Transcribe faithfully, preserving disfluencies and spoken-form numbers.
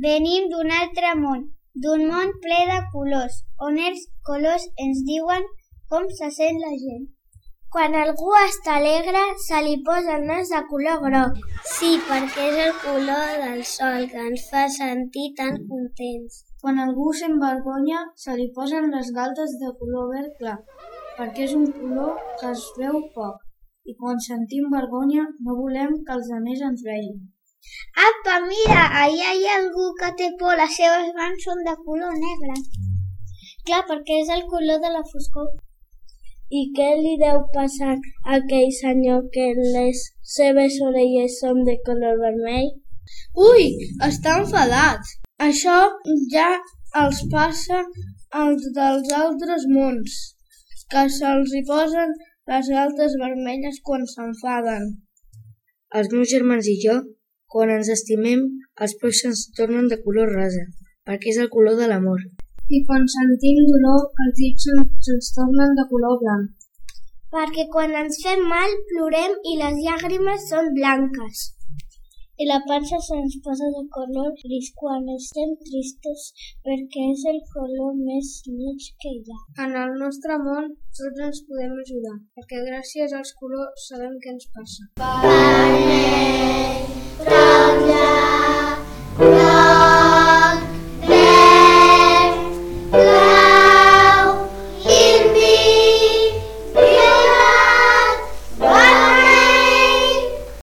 Venim d'un altre món, d'un món ple de colors, on els colors ens diuen com se sent la gent. Quan algú està alegre, se li posa el nas de color groc. Sí, perquè és el color del sol que ens fa sentir tan contents. Quan algú s'envergonya, se li posen les galtes de color verd clar, perquè és un color que es veu poc. I quan sentim vergonya, no volem que els altres ens vegin. Apa, mira, allà hi ha algú que té por, les seves mans són de color negre. Clar, perquè és el color de la foscor. I què li deu passar a aquell senyor que les seves orelles són de color vermell? Ui, està enfadat! Això ja els passa als dels altres mons, que se'ls hi posen les galtes vermelles quan s'enfaden. Els meus germans i jo, quan ens estimem, els polls ens tornen de color rosa, perquè és el color de l'amor. I quan sentim dolor, els dits se'ns tornen de color blanc. Perquè quan ens fem mal, plorem i les llàgrimes són blanques. I la pansa se'ns posa de color gris quan estem tristos, perquè és el color més lleig que hi ha. En el nostre món tots ens podem ajudar, perquè gràcies als colors sabem què ens passa. Pare